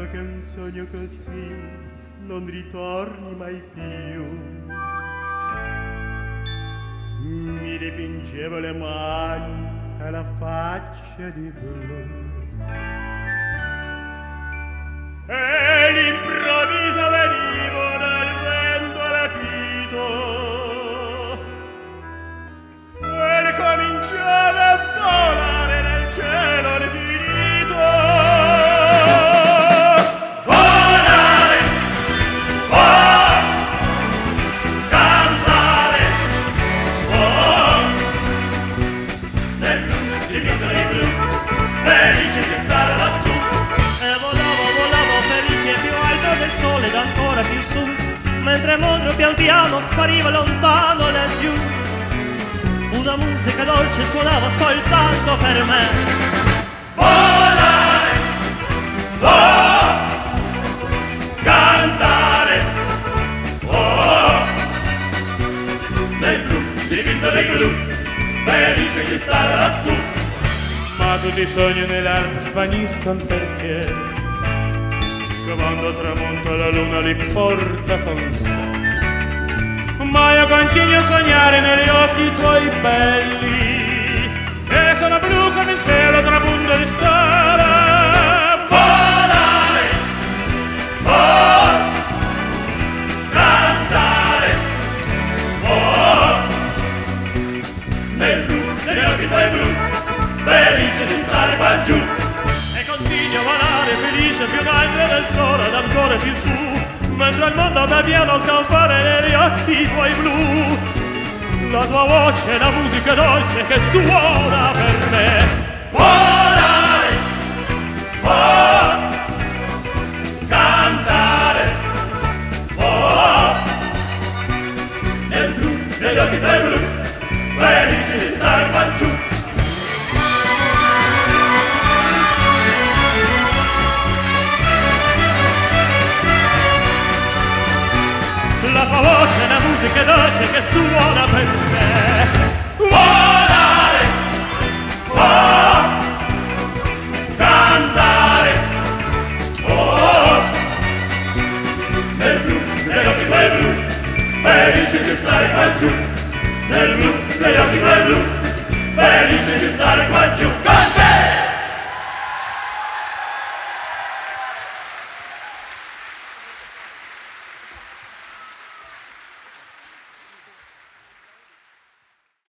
che un sogno così non ritorni mai più. Mi dipingevo le mani e la faccia di blu e l'improvviso venivo dal vento rapito e cominciava a volare nel cielo infinito. Volare, cantare, nel blu, dipinto di blu, felice di stare lassù. E volavo felice più alto del sole ed ancora più su, mentre Mondro pian piano spariva lontano laggiù. Una musica dolce suonava soltanto per me. Volare, cantare, nel blu, dipinto di blu, felice di stare lassù. Ma tutti i sogni nell'alba svaniscono perché quando tramonta la luna li porta con sé. Ma io continuo a sognare negli occhi tuoi belli che sono blu come il cielo trapunto di stelle. Volare, cantare, nel blu, negli occhi tuoi blu, felice di stare qua giù. E continuo a volare felice più in alto del sole ed ancora più su, mentre il mondo va piano a scampare negli occhi tuoi blu. La tua voce è la musica dolce che suona per me. Volare, cantare, nel blu, negli occhi tuoi blu, felice di stare qua giù. La tua voce è la musica dolce che suona per me. Volare, cantare, nel blu, negli occhi tuoi blu, felice di stare qua giù. Nel blu, negli occhi tuoi blu, felice di stare qua giù.